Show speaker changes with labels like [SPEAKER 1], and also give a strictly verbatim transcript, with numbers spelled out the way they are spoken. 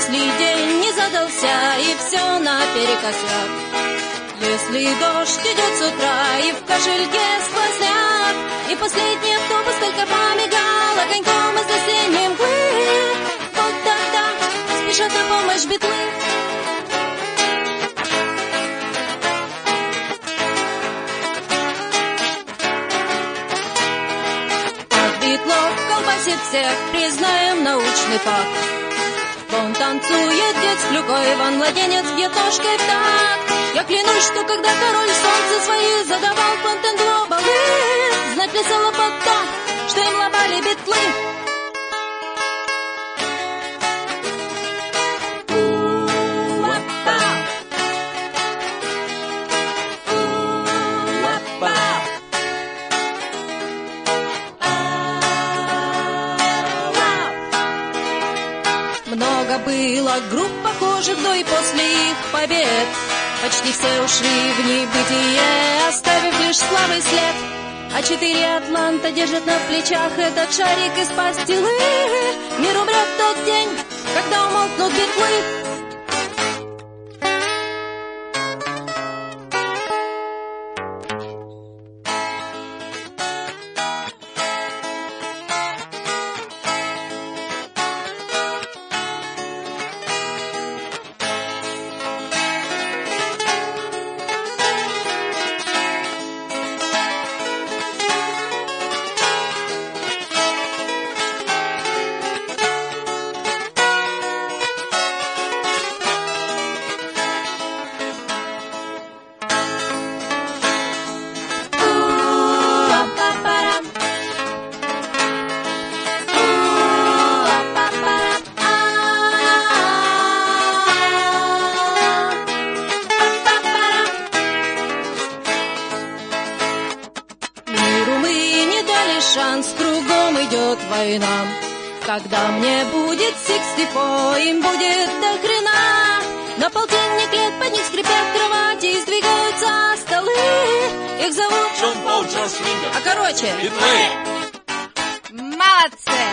[SPEAKER 1] Если день не задался и все наперекосяк, если дождь идет с утра и в кошельке сквозняк, и последний автобус только помигал огоньком из осенней мглы, вот тогда спешат на помощь битлы. От битлов колбасит всех, признаем научный факт. Вон танцует дед с клюкой, вон младенец бьет ножкой в такт. Я клянусь, что когда король солнца свои задавал Фонтенглобалы, знать плясала под то, что им ломали битлы. Много было групп похожих до и после их побед. Почти все ушли в небытие, оставив лишь слабый след. А четыре атланта держат на плечах этот шарик из пастилы. Мир умрет в тот день, когда умолкнут битлы. Шанс, кругом идет война. Когда мне будет сиксти фор, им будет до хрена. На полтинник лет под них скрипят кровати и сдвигаются столы. Их зовут
[SPEAKER 2] Джон Пол, Джордж Линдон.
[SPEAKER 1] А короче
[SPEAKER 2] битлы.
[SPEAKER 3] Молодцы!